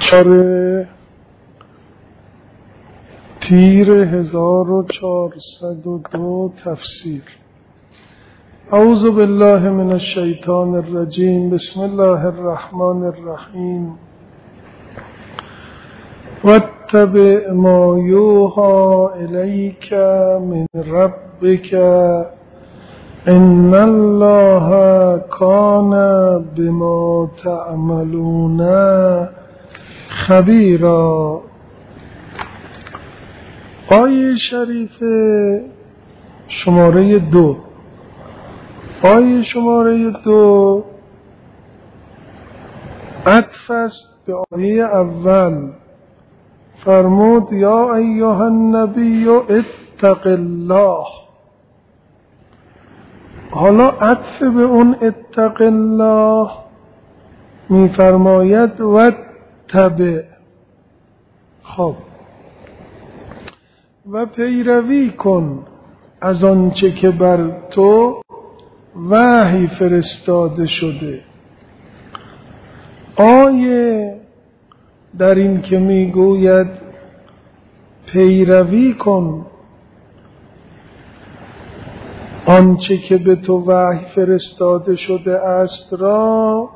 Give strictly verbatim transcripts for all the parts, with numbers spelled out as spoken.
چهار تیر هزار و چهارصد و دو تفسیر. اعوذ بالله من الشیطان الرجیم. بسم الله الرحمن الرحیم. واتبع ما یوحی الیک من ربک ان الله کان بما تعملون خبیرا. آیه شریف شماره دو. آیه شماره دو عطف است به آیه اول. فرمود یا ایها النبی اتق الله. حالا عطف به اون اتق الله می فرماید و تبع. خب و پیروی کن از آنچه که بر تو وحی فرستاده شده. آیه در این که می گوید پیروی کن آنچه که به تو وحی فرستاده شده است را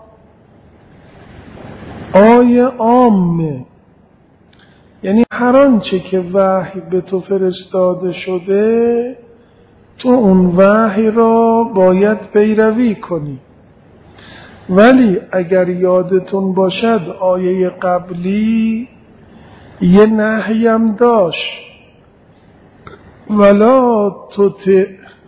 آیه عامه، یعنی هر آنچه که وحی به تو فرستاده شده تو اون وحی را باید پیروی کنی. ولی اگر یادتون باشد آیه قبلی یه نهیم داشت، ولا تطع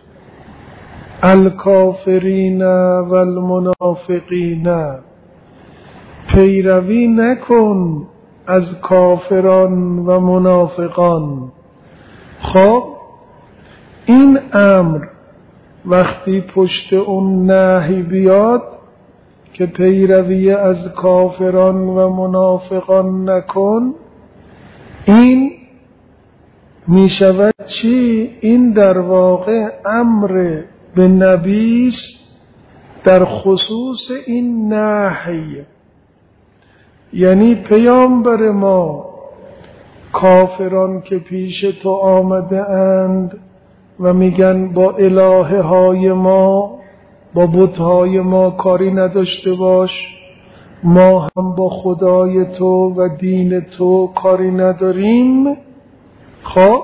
الکافرین والمنافقین. پیروی نکن از کافران و منافقان. خب این امر وقتی پشت اون نهی بیاد که پیروی از کافران و منافقان نکن، این می شود چی؟ این در واقع امر به نبیست در خصوص این نهی. یعنی پیامبر ما کافران که پیش تو آمده اند و میگن با الهه های ما با بت های ما کاری نداشته باش، ما هم با خدای تو و دین تو کاری نداریم. خب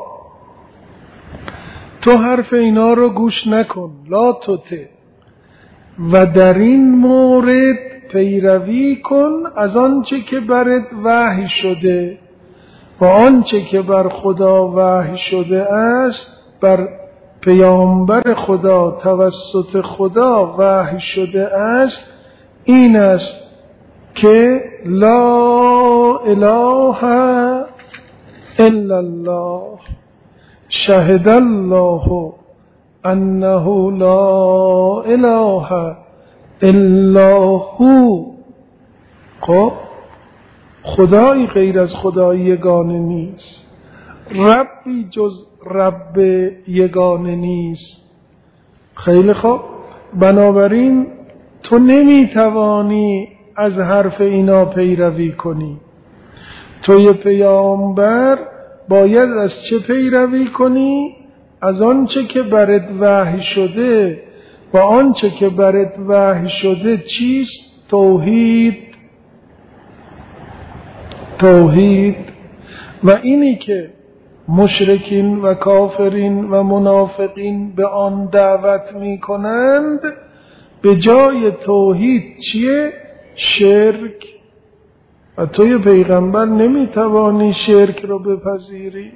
تو حرف اینا رو گوش نکن، لا تطع، و در این مورد پیروی کن از آنچه که برت وحی شده و آنچه که بر خدا وحی شده است، بر پیامبر خدا توسط خدا وحی شده است. این است که لا اله الا الله شهد الله انه لا اله الا هو. خب خدایی غیر از خدای یگانه نیست، ربی جز رب یگانه نیست. خیلی خوب، بنابراین تو نمیتوانی از حرف اینا پیروی کنی. توی پیامبر باید از چه پیروی کنی؟ از آنچه که برات وحی شده، و آنچه که برات وحی شده چیست؟ توحید. توحید. و اینی که مشرکین و کافرین و منافقین به آن دعوت می کنند، به جای توحید چیه؟ شرک. و توی پیغمبر نمی توانی شرک رو بپذیری.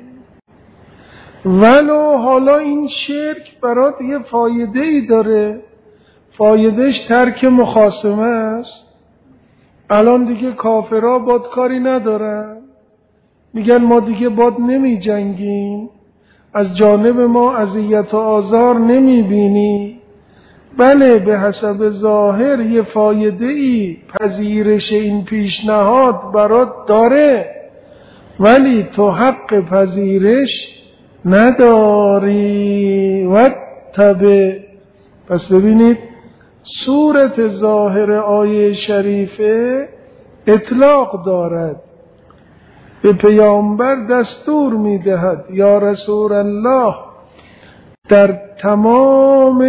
ولو حالا این شرک برات یه فایده ای داره، فایدهش ترک مخاصمه است. الان دیگه کافرها باد کاری ندارن، میگن ما دیگه باد نمی جنگیم، از جانب ما اذیت و آزار نمی بینی. بله به حسب ظاهر یه فایده ای پذیرش این پیشنهاد برات داره، ولی تو حق پذیرش نداری. و تبع. پس ببینید صورت ظاهر آیه شریفه اطلاق دارد به پیامبر دستور میدهد یا رسول الله در تمام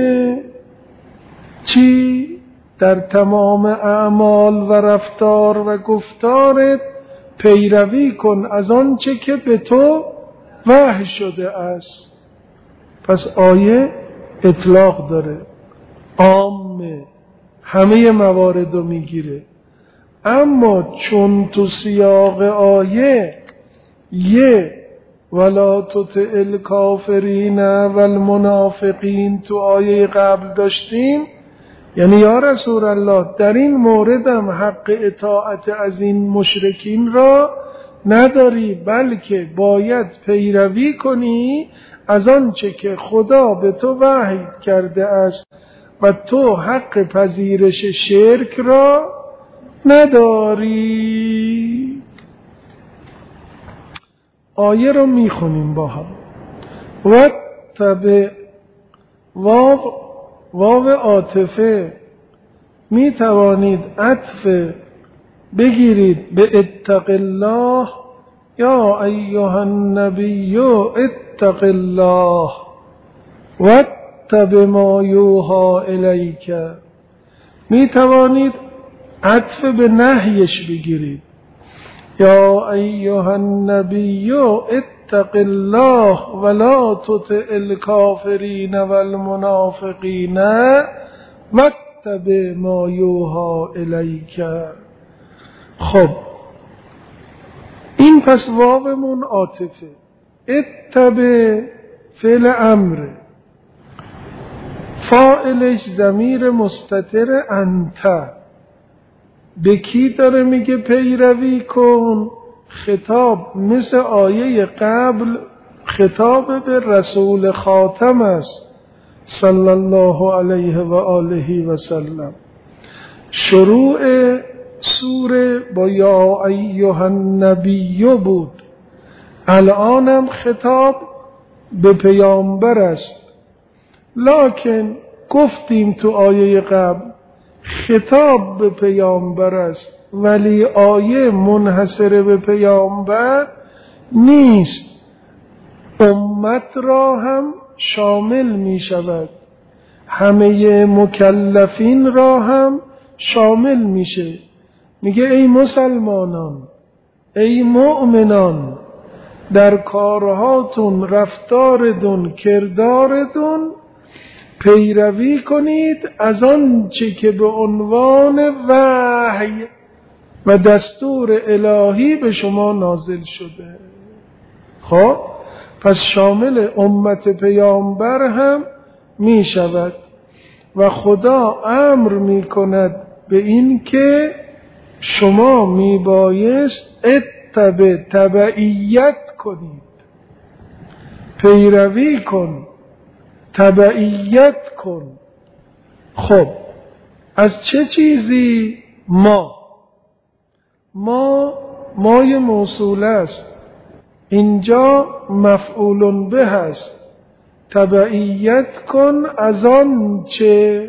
چی؟ در تمام اعمال و رفتار و گفتارت پیروی کن از آنچه که به تو وحی شده است. پس آیه اطلاق داره، عامه، همه موارد رو میگیره. اما چون تو سیاق آیه یه ولا تطع الکافرین والمنافقین تو آیه قبل داشتیم، یعنی یا رسول الله در این موردم حق اطاعت از این مشرکین را نداری، بلکه باید پیروی کنی از آنچه که خدا به تو وحی کرده است و تو حق پذیرش شرک را نداری. آیه رو میخونیم با هم. و تبع واو واو عاطفه می توانید عطف بگیرید به اتق الله یا ایها النبی اتق الله و اتبع ما یوحی الیک. می توانید عطف به نهیش بگیرید یا ایها النبی اتق الله ولا تطع الکافرین والمنافقین واتبع ما یوحی الیک. خب این پس واومون عاطفه. اتبع فعل امر، فاعلش ضمیر مستتر انت. به کی داره میگه پیروی کن؟ خطاب مثل آیه قبل خطاب به رسول خاتم است صلی الله علیه و آله و سلم. شروع سوره با یا ایها النبی بود، الانم خطاب به پیامبر است. لکن گفتیم تو آیه قبل خطاب به پیامبر است، ولی آیه منحصر به پیامبر نیست، امت را هم شامل می شود، همه مکلفین را هم شامل میشه. میگه ای مسلمانان، ای مؤمنان، در کارهاتون، رفتارتون، کردارتون پیروی کنید از آنچه که به عنوان وحی و دستور الهی به شما نازل شده. خب پس شامل امت پیامبر هم می شود و خدا امر می کند به این که شما می بایست اتبع تبعیت کنید، پیروی کن، تبعیت کن. خب از چه چیزی؟ ما ما مای موصول است، اینجا مفعول به است. تبعیت کن از آن چه؟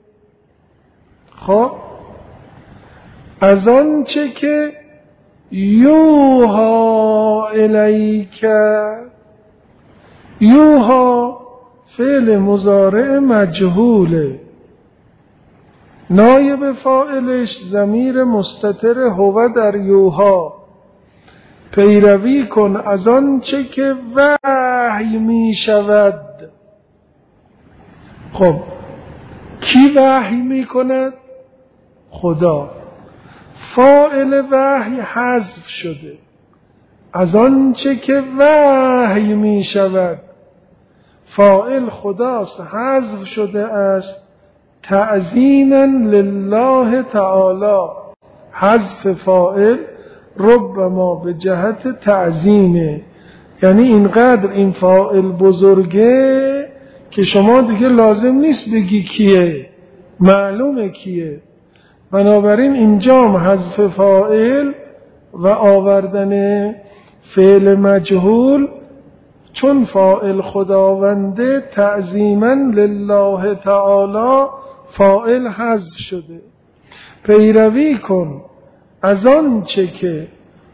خب از آن چه که یوحی الیک. یوحی فعل مضارع مجهوله، نایب فاعلش ضمیر مستتر هو در یوحی. پیروی کن از آن چه که وحی می شود. خب کی وحی می کند؟ خدا. فاعل وحی حذف شده، از آن چه که وحی می شود. فاعل خداست، حذف شده است تعظیما لله تعالی. حذف فاعل ربما به جهت تعظیمه، یعنی اینقدر این فاعل بزرگه که شما دیگه لازم نیست بگی کیه، معلومه کیه. بنابراین اینجام حذف فاعل و آوردن فعل مجهول، چون فاعل خداونده تعظیما لله تعالی، فاعل حذف شده. پیروی کن از آن چه که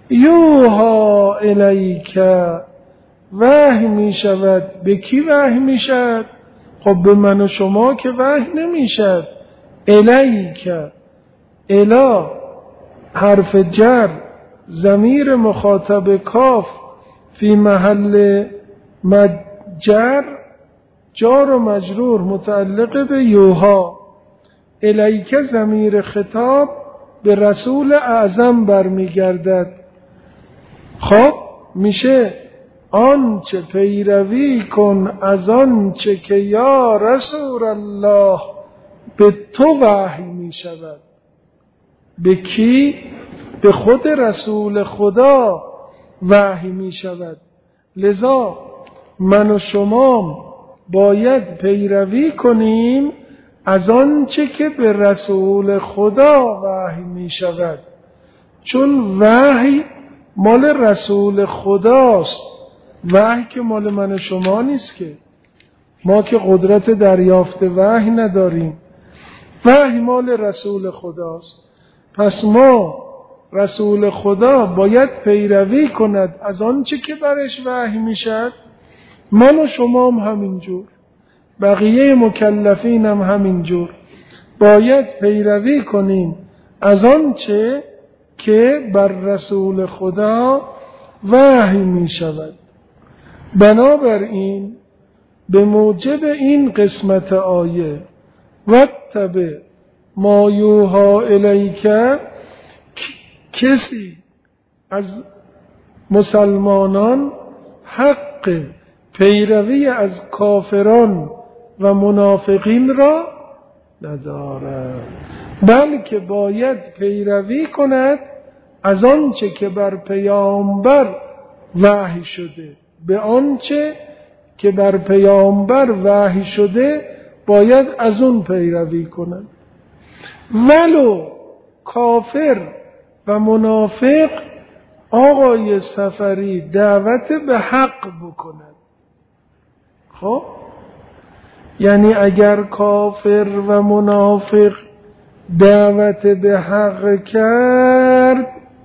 یوها الیک، وحی می شود. به کی وحی می شود؟ خب به من و شما که وحی نمی شود. الیک، الا حرف جر، ضمیر مخاطب کاف فی محل مجر، جار و مجرور متعلق به یوها. الیک ضمیر خطاب به رسول اعظم برمیگردد. خب میشه آنچه پیروی کن از آنچه که یا رسول الله به تو وحی می شود. به کی؟ به خود رسول خدا وحی می شود. لذا من و شما باید پیروی کنیم از آنچه که به رسول خدا وحی می شود، چون وحی مال رسول خداست. وحی که مال من و شما نیست، که ما که قدرت دریافت وحی نداریم. وحی مال رسول خداست. پس ما رسول خدا باید پیروی کند از آنچه که برش وحی میشد. من و شما هم همینجور، بقیه مکلفین هم همینجور باید پیروی کنیم از آنچه که بر رسول خدا وحی می شود. بنابراین به موجب این قسمت آیه واتبع ما یوحی الیک، کسی از مسلمانان حق پیروی از کافران و منافقین را ندارد، بلکه باید پیروی کند از آنچه که بر پیامبر وحی شده. به آنچه که بر پیامبر وحی شده باید از اون پیروی کند، ولو کافر و منافق آقای سفری دعوت به حق بکند. خب یعنی اگر کافر و منافق دعوت به حق کرد،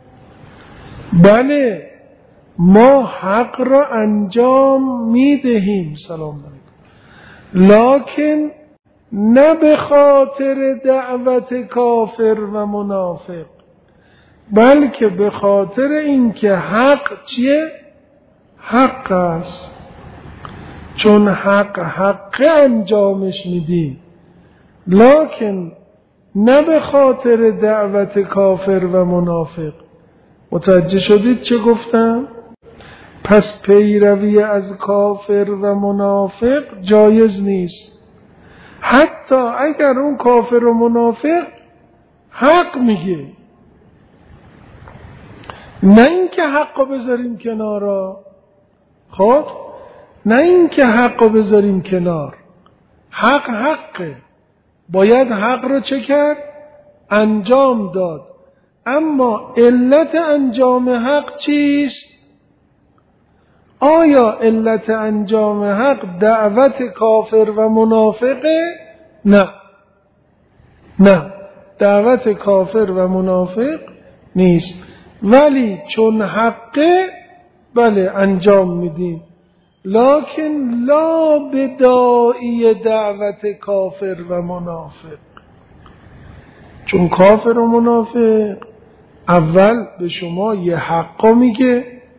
بله ما حق را انجام میدهیم، سلام علیکم، لکن نه به خاطر دعوت کافر و منافق، بلکه به خاطر اینکه حق چیه؟ حق است. چون حق حق انجامش میدیم، لکن نه به خاطر دعوت کافر و منافق. متوجه شدید چه گفتم؟ پس پیروی از کافر و منافق جایز نیست، حتی اگر اون کافر و منافق حق میگه. نه اینکه حق بذاریم کنارا، خب نه اینکه حق بذاریم کنار، حق حقه، باید حق رو چه کرد؟ انجام داد. اما علت انجام حق چیست؟ آیا علت انجام حق دعوت کافر و منافقه؟ نه، نه دعوت کافر و منافق نیست، ولی چون حقه بله انجام میدیم، لکن لا بداعی دعوت کافر و منافق. چون کافر و منافق اول به شما یه حق میگه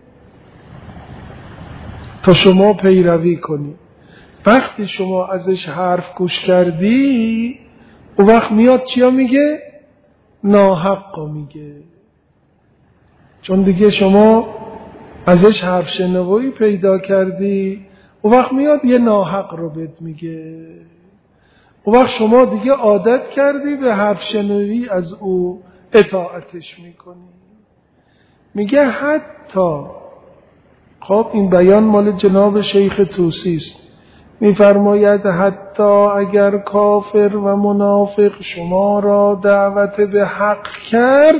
تا شما پیروی کنی، وقتی شما ازش حرف گوش کردی اون وقت میاد چیا میگه؟ ناحق میگه. چون دیگه شما ازش حرف شنوایی پیدا کردی، اون وقت میاد یه ناحق رو بهت میگه. اون وقت شما دیگه عادت کردی به حرف شنوایی از او، اطاعتش میکنی. میگه حتی، خب این بیان مال جناب شیخ طوسی است، میفرماید حتی اگر کافر و منافق شما را دعوت به حق کرد،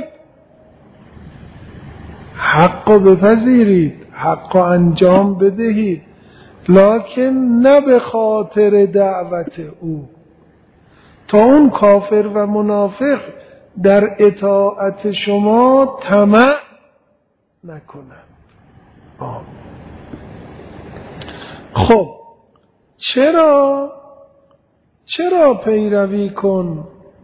حق رو بپذیرید، حق رو انجام بدهید، لکن نه به خاطر دعوت او، تا اون کافر و منافق در اطاعت شما طمع نکنند. خب چرا چرا پیروی کن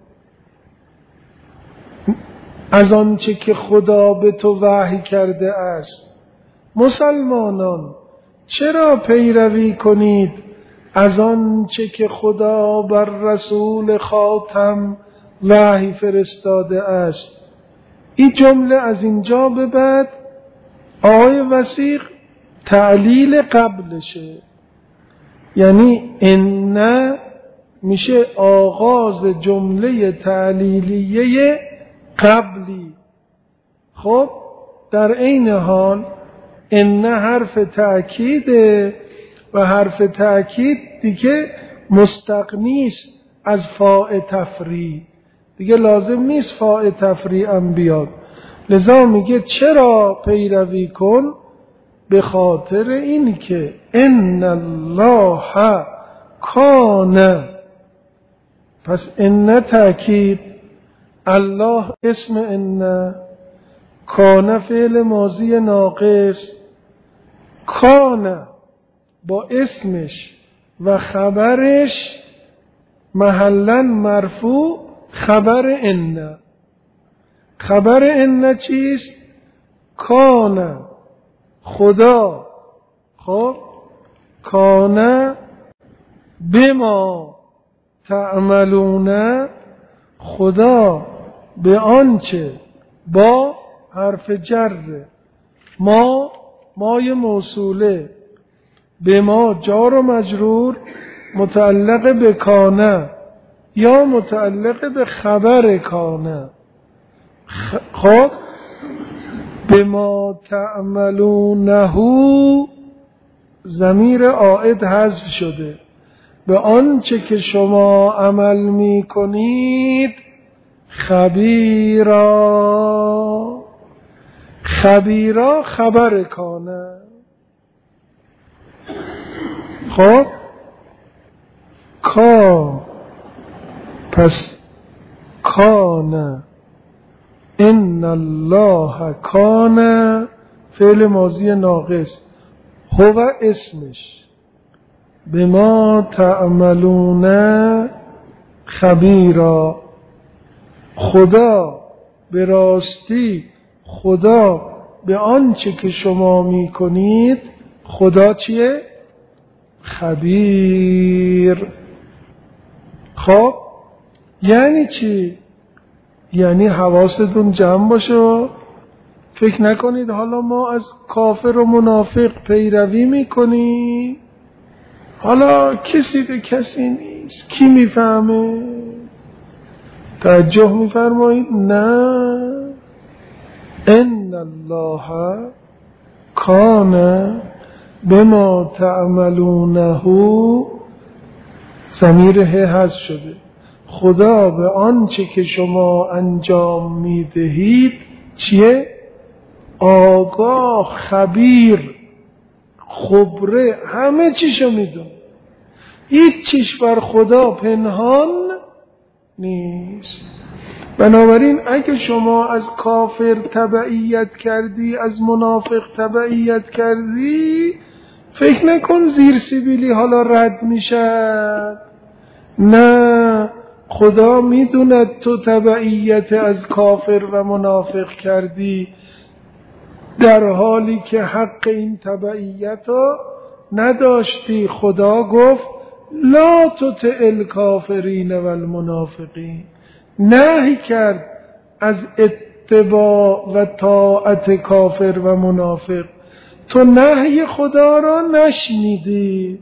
از آنچه که خدا به تو وحی کرده است؟ مسلمانان چرا پیروی کنید از آنچه که خدا بر رسول خاتم وحی فرستاده است؟ این جمله از اینجا به بعد آقای وثیق تعلیل قبلشه، یعنی ان میشه آغاز جمله تعلیلیه قبلی. خب در این حال ان حرف تأکیده و حرف تأکید دیگه مستغنی است از فاء تفریع، دیگه لازم نیست فاء تفریع هم بیاد. لذا میگه چرا پیروی کن؟ به خاطر این که ان الله کان، پس ان تأکید، الله اسم ان، کان فعل ماضی ناقص، کان با اسمش و خبرش محلا مرفوع، خبر ان. خبر ان چیست؟ کان خدا. خب کان بما تعملون، خدا به آنچه، با حرف جر، ما مای موصوله، به ما جار و مجرور متعلق به کانه یا متعلق به خبر کانه. خب به ما تعملونه ضمیر عائد حذف شده، به آنچه که شما عمل می کنید خبیرا. خبیرا خبر کانه. خب کا، پس کانه، ان الله کان فعل ماضی ناقص، هو اسمش، به ما تعملون خبیرا. خدا به راستی، خدا به آنچه که شما می کنید، خدا چیه؟ خبیر. خب یعنی چی؟ یعنی حواستون جمع باشه، فکر نکنید حالا ما از کافر و منافق پیروی میکنیم، حالا کسی به کسی نیست، کی میفهمه؟ توجه میفرمایید؟ نه، ان الله کان بما تعملونه ضمیر حذف شده، خدا به آنچه که شما انجام میدهید چیه؟ آگاه، خبیر، خبره، همه چیشو میدونه، هیچ چیش بر خدا پنهان نیست. بنابراین اگه شما از کافر تبعیت کردی، از منافق تبعیت کردی، فکر نکن زیر سیبیلی حالا رد میشد. نه، خدا میدوند تو تبعیت از کافر و منافق کردی، در حالی که حق این تبعیت رو نداشتی. خدا گفت لا تطع الکافرین و المنافقین، نهی کرد از اتباع و طاعت کافر و منافق. تو نهی خدا را نشنیدی،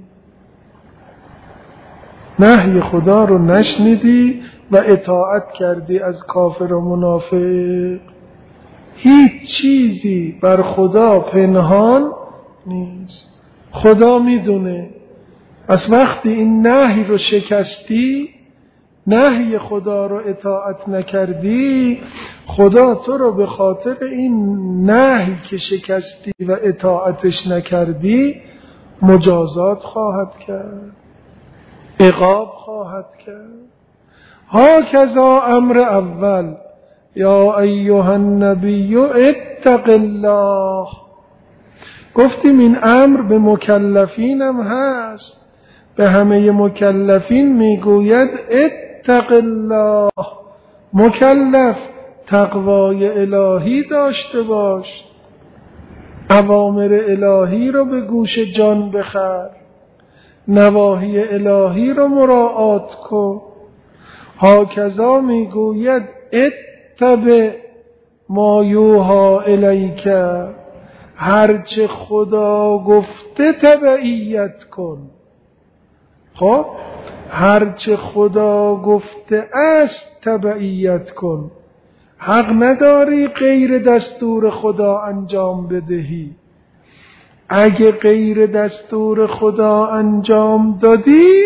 نهی خدا رو نشنیدی و اطاعت کردی از کافر و منافق. هیچ چیزی بر خدا پنهان نیست، خدا میدونه. از وقتی این نهی رو شکستی، نهی خدا رو اطاعت نکردی، خدا تو رو به خاطر این نهی که شکستی و اطاعتش نکردی مجازات خواهد کرد، عقاب خواهد کرد. ها کذا امر اول، یا ایها النبی اتق الله. گفتیم این امر به مکلفین هم هست، به همه مکلفین میگوید اتق الله. مکلف تقوای الهی داشته باش، اوامر الهی رو به گوش جان بخر، نواهی الهی رو مراعات کن. هاکذا میگوید اتبع ما یوحی الیک، هرچه خدا گفته تبعیت کن. خب هرچه خدا گفته است تبعیت کن. حق نداری غیر دستور خدا انجام بدهی. اگه غیر دستور خدا انجام دادی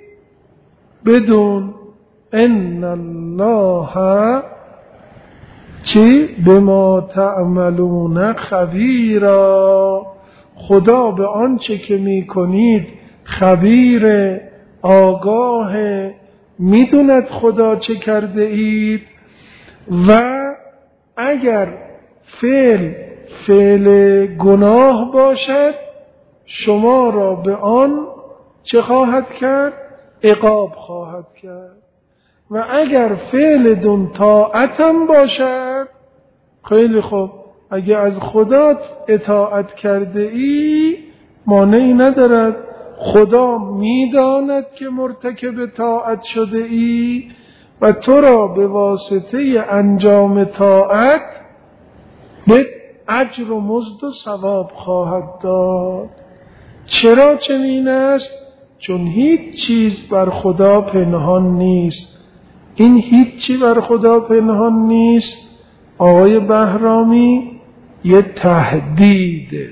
بدون ان الله چی؟ بما تعملون خبیرا، خدا به آنچه که میکنید خبیر، آگاه، میدوند خدا چه کرده اید. و اگر فعل فعل گناه باشد شما را به آن چه خواهد کرد؟ عقاب خواهد کرد. و اگر فعل دون طاعتم باشد، خیلی خوب، اگه از خدا اطاعت کرده ای مانعی ندارد، خدا میداند که مرتکب طاعت شده ای و تو را به واسطه انجام طاعت به اجر و مزد و ثواب خواهد داد. چرا چنین است؟ چون هیچ چیز بر خدا پنهان نیست. این هیچی بر خدا پنهان نیست آقای بهرامی یه تهدیده.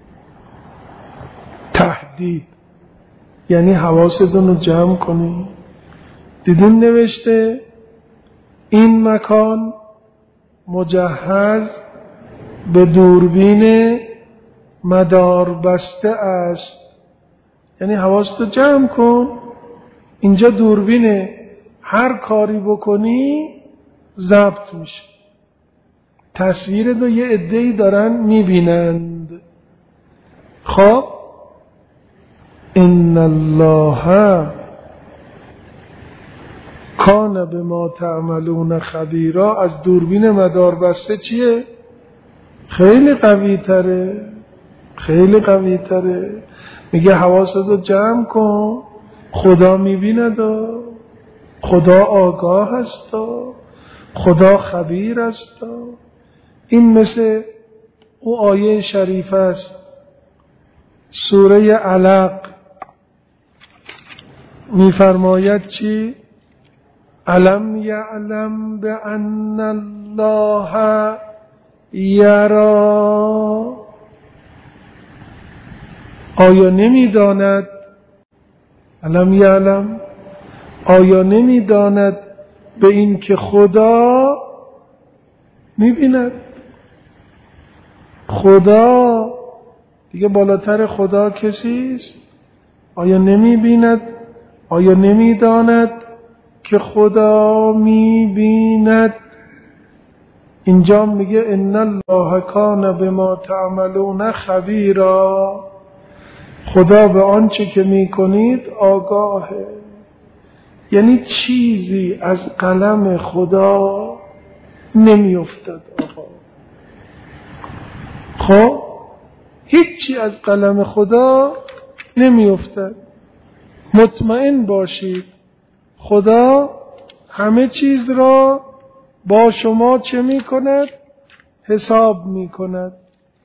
تهدید یعنی حواستون رو جمع کنی. دیدین نوشته این مکان مجهز به دوربین مدار بسته است. یعنی حواستو جمع کن، اینجا دوربینه، هر کاری بکنی ضبط میشه، تصویر دو یه عده‌ای دارن میبینند. خب ان الله کان بما تعملون خبیرا از دوربین مدار بسته چیه؟ خیلی قوی تره، خیلی قوی تره. میگه حواستو جمع کن، خدا میبیند، خدا آگاه است، خدا خبیر است. این مثل او آیه شریف است سوره علق میفرماید چی؟ الم یعلم بأن الله یرا. آیا نمیداند؟ الم یعلم، آیا نمیداند به این که خدا میبیند؟ خدا دیگه بالاتر خدا کسی است؟ آیا نمیبیند؟ آیا نمیداند که خدا میبیند؟ اینجا میگه ان الله کان بما تعملون خبیرا، خدا به آنچه که میکنید آگاهه. یعنی چیزی از قلم خدا نمیافتد آقا. خب هیچی از قلم خدا نمیافتد. مطمئن باشید خدا همه چیز را با شما چه میکند؟ حساب میکند.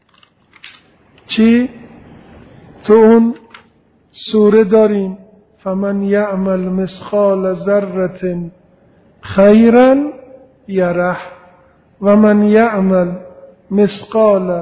چی؟ تو اون سوره داریم فمن یعمل مثقال ذره خیرا یره و من یعمل مثقال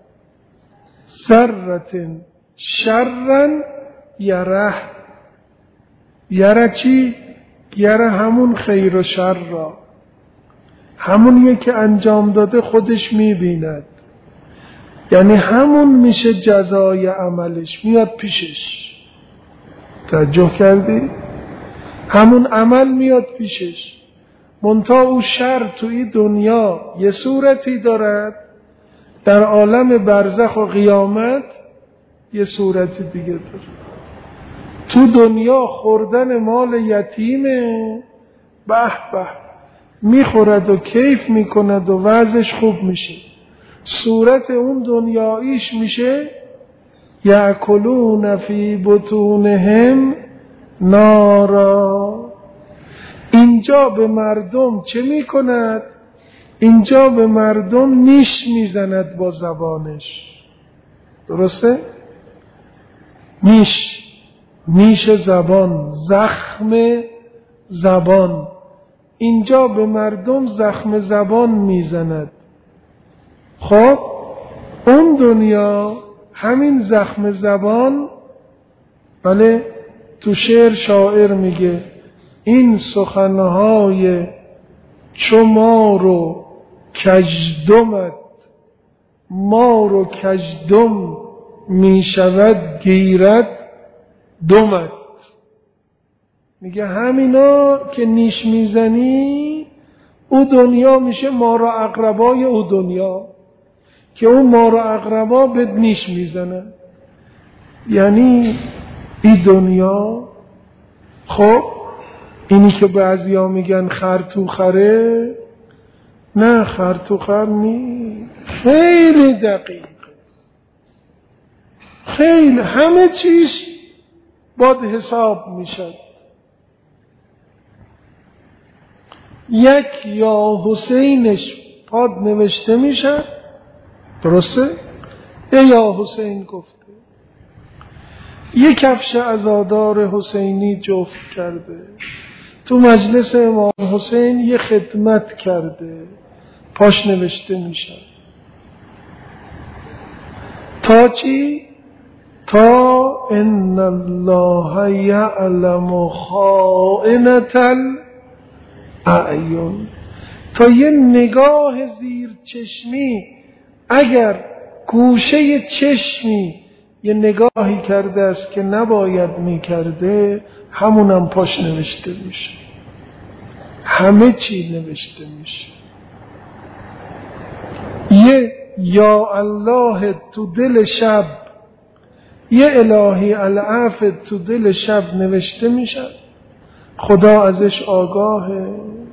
ذره شرا یره. یره چی؟ یره همون خیر و شر را، همون که انجام داده خودش میبیند. یعنی همون میشه جزای عملش، میاد پیشش. توجه کردی؟ همون عمل میاد پیشش. منتها او شر توی دنیا یه صورتی دارد، در عالم برزخ و قیامت یه صورتی دیگه داره. تو دنیا خوردن مال یتیمه، به به میخورد و کیف میکند و وضعش خوب میشه. صورت اون دنیاییش میشه یأکلون فی بطونهم نارا. اینجا به مردم چه میکند؟ اینجا به مردم نیش میزند با زبانش. درسته؟ نیش، نیش زبان، زخم زبان. اینجا به مردم زخم زبان میزند. خب اون دنیا همین زخم زبان، بله تو شعر شاعر میگه این سخنهای چو مار و کژدمت، مار و کژدم میشود گیرد دمت. میگه همینا که نیش میزنی او دنیا میشه مار و عقربای او دنیا، که اون مار و عقربا به نیش میزنه. یعنی این دنیا، خب اینی که بعضیا میگن خر تو خره، نه خر تو خر نی، خیلی دقیق، خیلی همه چیز باید حساب میشد. یک یا حسینش پاد نوشته میشه، درسته؟ یا حسین گفته یک کفش عزادار حسینی جفت کرده، تو مجلس امام حسین یه خدمت کرده، پاش نوشته میشه. تا چی؟ تا ان الله یعلم خائنة الاعین. تا یه نگاه زیر چشمی، اگر گوشه چشمی یه نگاهی کرده است که نباید میکرده، همونم پاش نوشته میشه، همه چی نوشته میشه. یه یا الله تو دل شب، یه الهی العفو تو دل شب نوشته میشه، خدا ازش آگاهه.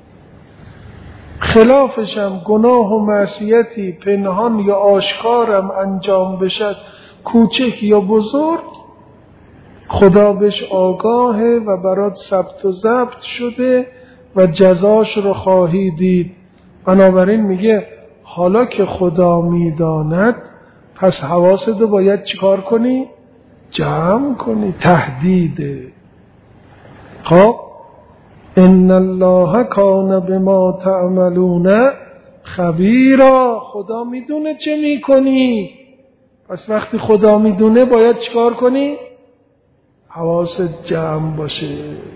خلافشم گناه و معصیتی پنهان یا آشکارم انجام بشد، کوچک یا بزرگ، خدا بهش آگاهه و برات ثبت و ضبط شده و جزاش رو خواهی دید. بنابراین میگه حالا که خدا میداند، پس حواست رو باید چیکار کنی؟ جمع کنی. تهدیده. خب ان الله کان بما تعملون خبیرا. خدا میدونه چه میکنی، پس وقتی خدا میدونه باید چیکار کنی؟ حواست جمع باشه.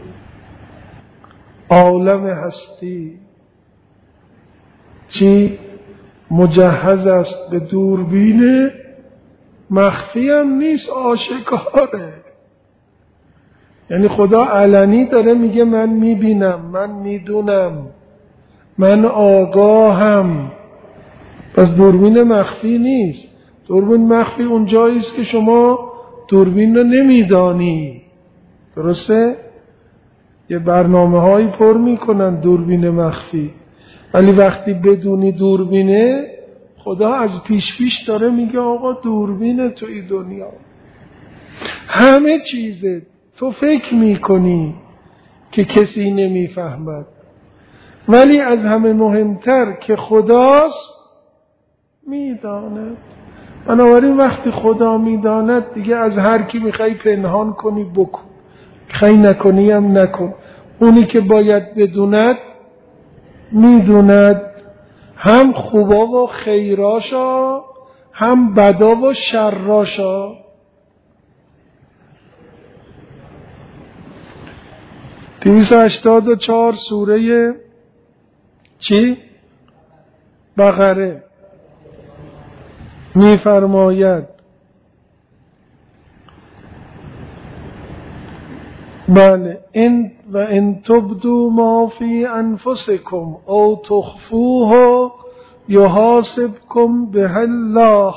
عالم هستی چی؟ مجهز است به دوربین، مخفی هم نیست، آشکاره. یعنی خدا علنی داره میگه من میبینم، من میدونم، من آگاهم. پس دوربین مخفی نیست. دوربین مخفی اون جایی است که شما دوربین رو نمیدانی. درسته؟ یه برنامه هایی پر میکنن دوربین مخفی، ولی وقتی بدونی دوربینه، خدا از پیش پیش داره میگه آقا دوربینه توی دنیا، همه چیزه. تو فکر میکنی که کسی نمیفهمد، ولی از همه مهمتر که خداست میداند. بنابراین وقتی خدا میداند دیگه از هر کی میخوای پنهان کنی بکن، میخوای نکنی هم نکن. اونی که باید بدوند میدوند، هم خوبا و خیراشا، هم بدا و شراشا. دویست و هشتاد و چهار سوره چی؟ بقره میفرماید بله این و ان تبدوا ما فی انفسکم او تخفوه یحاسبکم به الله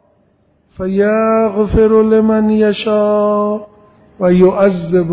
فیغفر لمن یشاء و یعذب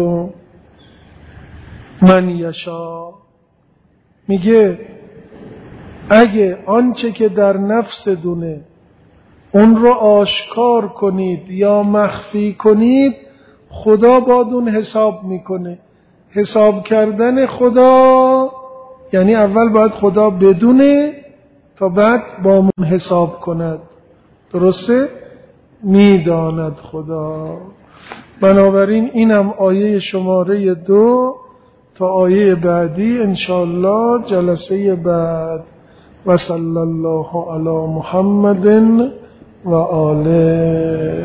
من یشاء. میگه اگه آنچه که در نفس دونه اون رو آشکار کنید یا مخفی کنید، خدا با اون حساب میکنه. حساب کردن خدا یعنی اول باید خدا بدونه تا بعد با من حساب کند. درسته؟ میداند خدا. بنابراین اینم آیه شماره دو. تا آیه بعدی انشاءالله جلسه بعد. و صلی الله علی محمد و آله.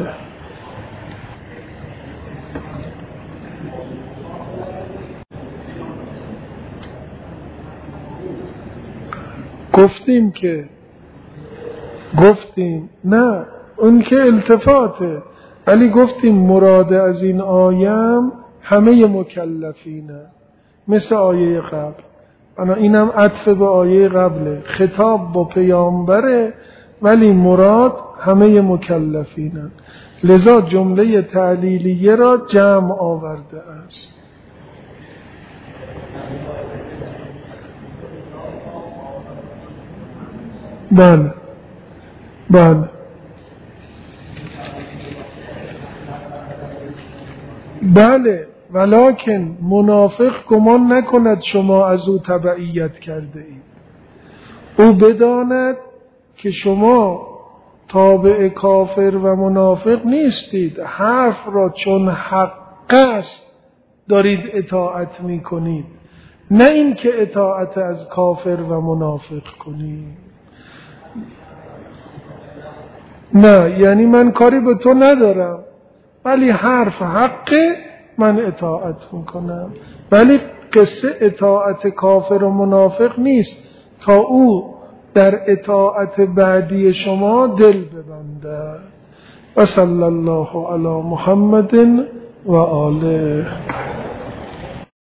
گفتیم که گفتیم نه اون که التفاته، ولی گفتیم مراد از این آیم همه مکلفینه، مثل آیه قبل. انا اینم عطف به آیه قبله، خطاب با پیامبره ولی مراد همه مکلفینه. لذا جمله تعلیلیه را جمع آورده است. بله بله بله ولکن منافق گمان نکند شما از او تبعیت کرده اید. او بداند که شما تابع کافر و منافق نیستید، حرف را چون حق است دارید اطاعت می کنید، نه اینکه اطاعت از کافر و منافق کنید. نه یعنی من کاری به تو ندارم ولی حرف حقه، من اطاعت میکنم. ولی قصه اطاعت کافر و منافق نیست تا او در اطاعت بعدی شما دل ببنده. و صلی الله علی محمد و آله.